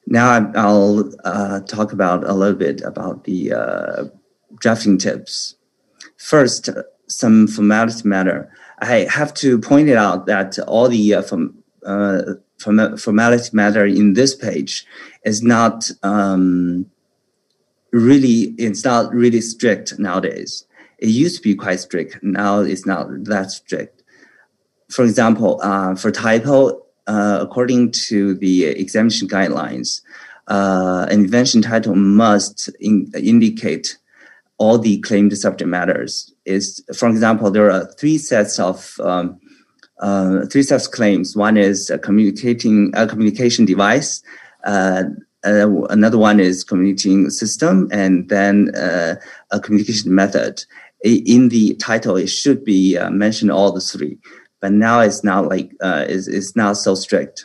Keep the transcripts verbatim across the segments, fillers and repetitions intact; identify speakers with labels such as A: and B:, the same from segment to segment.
A: Now I'll uh, talk about a little bit about the uh, drafting tips. First, some formality matter. I have to point it out that all the uh, from, uh, form- formality matter in this page is not um, really, it's not really strict nowadays. It used to be quite strict. Now it's not that strict. For example, uh, for typo, uh, according to the examination guidelines, uh, an invention title must in, indicate all the claimed subject matters. Is, for example, there are three sets of um, uh, three sets of claims. One is a communicating a communication device. Uh, uh, another one is communicating system, and then uh, a communication method. In the title, it should be uh, mentioned all the three, but now it's not like uh, it's, it's not so strict.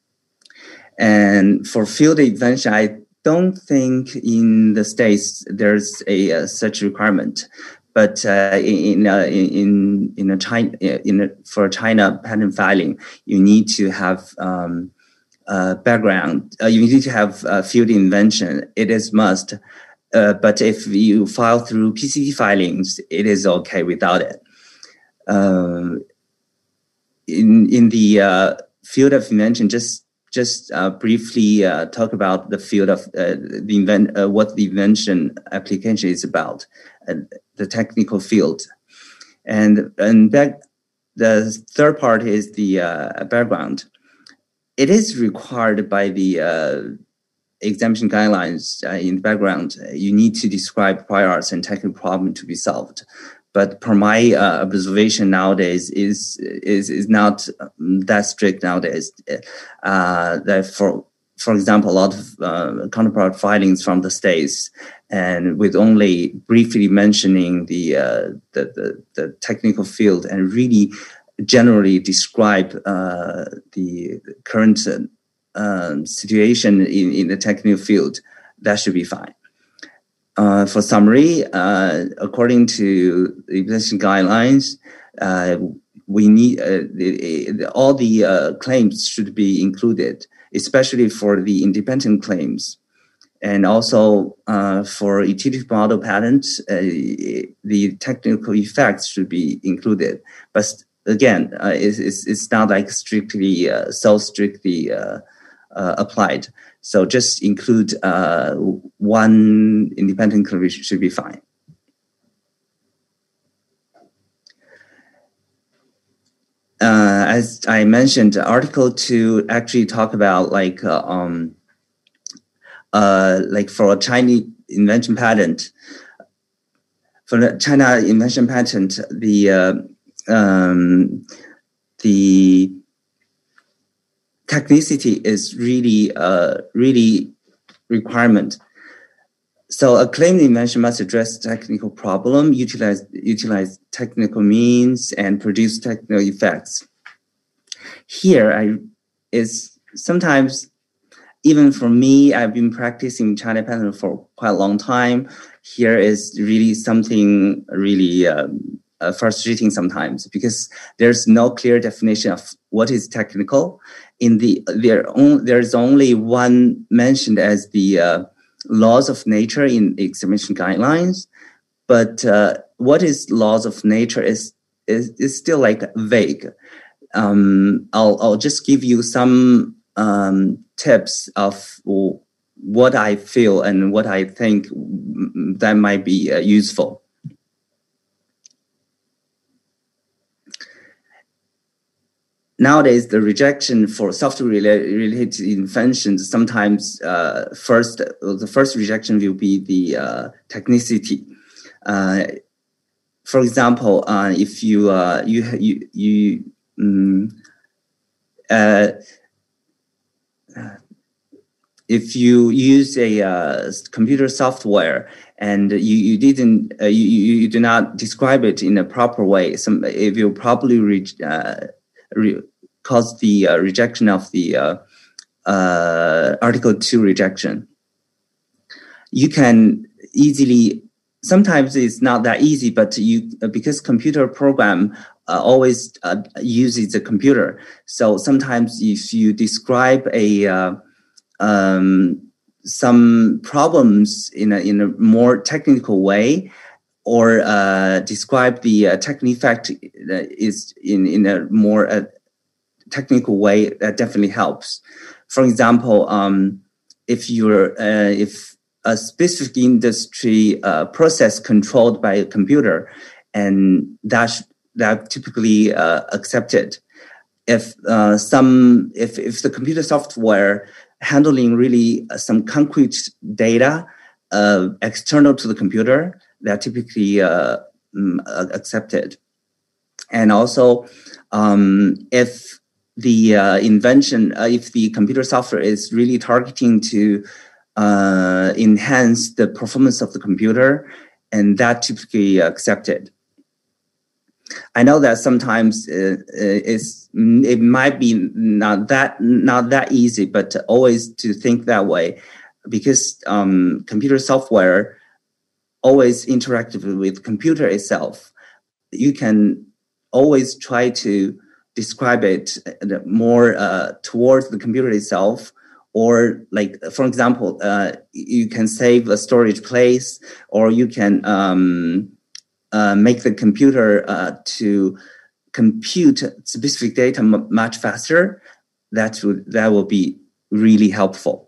A: And for field invention, I don't think in the States there's a uh, such requirement, but uh, in uh, in in a China in a, for China patent filing, you need to have um, uh, background. Uh, you need to have uh, field invention. It is must. Uh, but if you file through P C T filings, it is okay without it. Uh, in in the uh, field of invention, just just uh, briefly uh, talk about the field of uh, the invent, uh, what the invention application is about, uh, the technical field, and and that the third part is the uh, background. It is required by the uh, examination guidelines uh, in the background. You need to describe prior arts and technical problem to be solved. But per my uh, observation nowadays is is is not that strict nowadays. Uh, that for for example, a lot of uh, counterpart filings from the States, and with only briefly mentioning the uh, the, the the technical field and really generally describe uh, the current uh, situation in, in the technical field, that should be fine. Uh, for summary, uh, according to the examination guidelines, uh, we need uh, the, the, all the uh, claims should be included, especially for the independent claims, and also uh, for utility model patents, uh, the technical effects should be included. But again, uh, it's, it's it's not like strictly uh, so strictly uh, uh, applied. So just include uh, one independent claim should be fine. Uh, as I mentioned, Article two actually talk about like uh, um uh like for a Chinese invention patent. For the China invention patent, the uh, um, the technicity is really uh really requirement. So a claimed invention must address technical problem, utilize utilize technical means, and produce technical effects. Here, I is sometimes, even for me, I've been practicing China patent for quite a long time. Here is really something really um, uh, frustrating sometimes, because there's no clear definition of what is technical. In the there, on, there's only one mentioned as the uh, laws of nature in examination guidelines, but uh, what is laws of nature is is, is still like vague. Um, I'll I'll just give you some um, tips of what I feel and what I think that might be uh, useful. Nowadays, the rejection for software-related inventions sometimes uh, first the first rejection will be the uh, technicity. Uh, for example, uh, if you uh, you you you um, uh, if you use a uh, computer software and you you didn't uh, you you do not describe it in a proper way, some it will probably reach. Uh, Re- cause the uh, rejection of the uh, uh, Article two rejection. You can easily, sometimes it's not that easy, but you because computer program uh, always uh, uses a computer. So sometimes if you describe a uh, um, some problems in a, in a more technical way, or uh, describe the uh, technical fact is in, in a more uh, technical way, that definitely helps. For example, um, if you're uh, if a specific industry uh, process controlled by a computer, and that that typically uh, accepted. If uh, some if if the computer software handling really uh, some concrete data uh, external to the computer, that typically uh, um, accepted. And also, um, if the uh, invention, uh, if the computer software is really targeting to uh, enhance the performance of the computer, and that typically accepted. I know that sometimes uh, it's, it might be not that not that easy, but always to think that way, because um, computer software always interactive with computer itself. You can always try to describe it more uh, towards the computer itself, or like, for example, uh, you can save a storage place, or you can um, uh, make the computer uh, to compute specific data m- much faster. That would that will be really helpful.